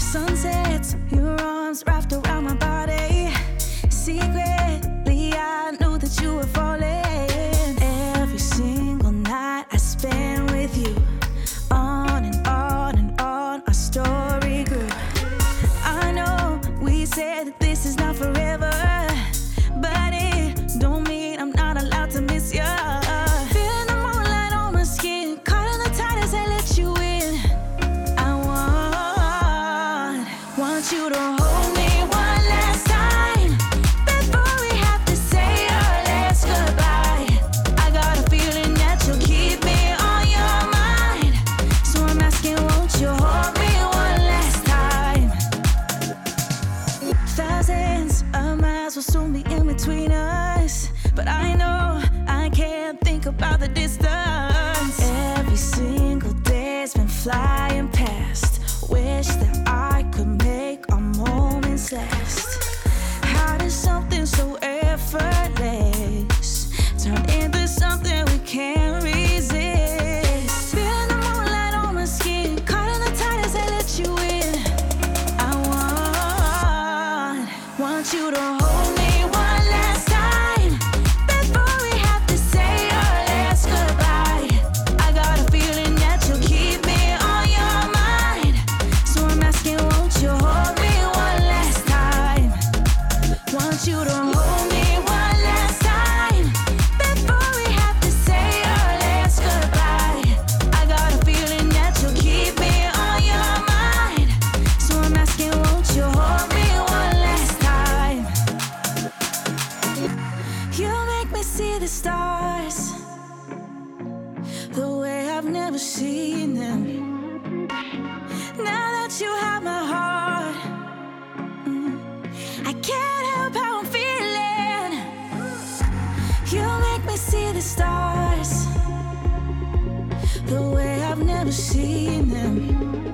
Sunsets, your arms wrapped around my body. Secretly, I knew that you were falling. Every single night I spent with you. On and on and on, our story grew. I know we said that this is not forever, but it don't mean I'm not allowed to miss you. Feeling the moonlight on my skin, caught in the tide as I let you in. I want you to hold me one last time before we have to say our last goodbye. I got a feeling that you'll keep me on your mind, so I'm asking, won't you hold me one last time? Thousands of miles will soon be in between us, but I know I can't think about the distance. Every single day's been flying past. Wish that I could make our moments last. How does something so effortless turn into something we can't resist? Feeling the moonlight on my skin, caught in the tide as I let you in. I want you to hold me one last time before we have to say our last goodbye. I got a feeling that you'll keep me on your mind, so I'm asking, won't you hold me one last time? Want you to hold me one last time before we have to say our last goodbye. I got a feeling that you'll keep me on your mind, so I'm asking, won't you hold me one last time? You make me see the stars the way I've never seen them. Now that you have my heart, I can't help how I'm feeling. You make me see the stars the way I've never seen them.